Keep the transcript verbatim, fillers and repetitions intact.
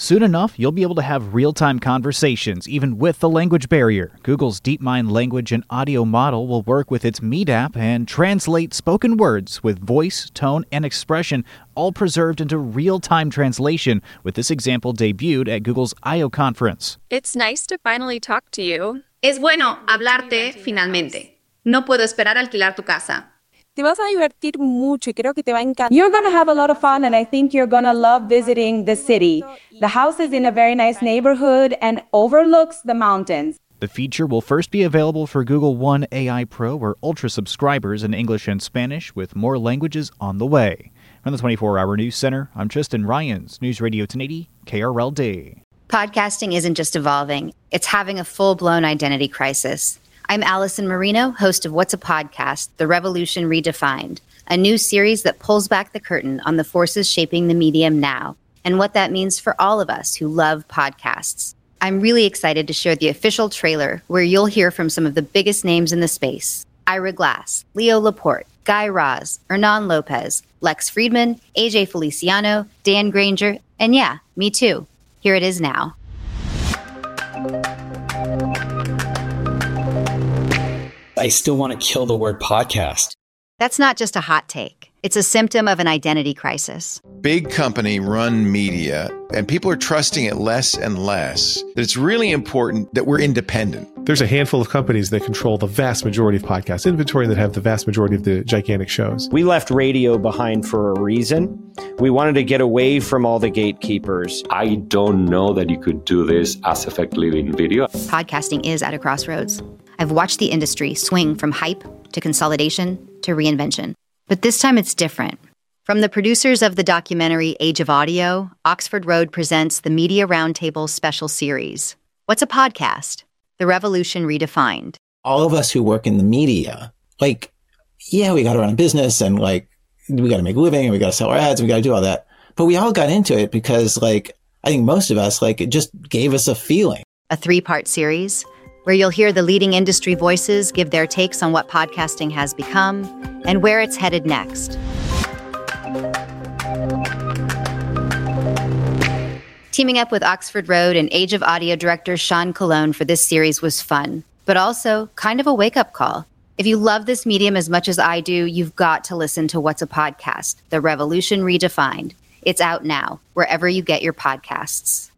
Soon enough, you'll be able to have real-time conversations, even with the language barrier. Google's DeepMind language and audio model will work with its Meet app and translate spoken words with voice, tone, and expression, all preserved into real-time translation, with this example debuted at Google's I O conference. It's nice to finally talk to you. Es bueno hablarte finalmente. No puedo esperar a alquilar tu casa. Te vas a divertir mucho y creo que te va a encantar. You're going to have a lot of fun, and I think you're going to love visiting the city. The house is in a very nice neighborhood and overlooks the mountains. The feature will first be available for Google One A I Pro or Ultra subscribers in English and Spanish, with more languages on the way. From the twenty-four hour News Center, I'm Tristan Ryans, News Radio ten eighty, K R L D. Podcasting isn't just evolving, it's having a full-blown identity crisis. I'm Allison Marino, host of What's a Podcast? The Revolution Redefined, a new series that pulls back the curtain on the forces shaping the medium now and what that means for all of us who love podcasts. I'm really excited to share the official trailer where you'll hear from some of the biggest names in the space. Ira Glass, Leo Laporte, Guy Raz, Hernan Lopez, Lex Friedman, A J Feliciano, Dan Granger, and yeah, me too. Here it is now. I still want to kill the word podcast. That's not just a hot take. It's a symptom of an identity crisis. Big company run media, and people are trusting it less and less. That it's really important that we're independent. There's a handful of companies that control the vast majority of podcast inventory, that have the vast majority of the gigantic shows. We left radio behind for a reason. We wanted to get away from all the gatekeepers. I don't know that you could do this as effectively in video. Podcasting is at a crossroads. I've watched the industry swing from hype to consolidation to reinvention. But this time it's different. From the producers of the documentary Age of Audio, Oxford Road presents the Media Roundtable special series. What's a podcast? The Revolution Redefined. All of us who work in the media, like, yeah, we got to run a business and like, we got to make a living and we got to sell our ads and we got to do all that. But we all got into it because like, I think most of us, like, it just gave us a feeling. A three-part series where you'll hear the leading industry voices give their takes on what podcasting has become and where it's headed next. Teaming up with Oxford Road and Age of Audio director Sean Colon for this series was fun, but also kind of a wake-up call. If you love this medium as much as I do, you've got to listen to What's a Podcast? The Revolution Redefined. It's out now, wherever you get your podcasts.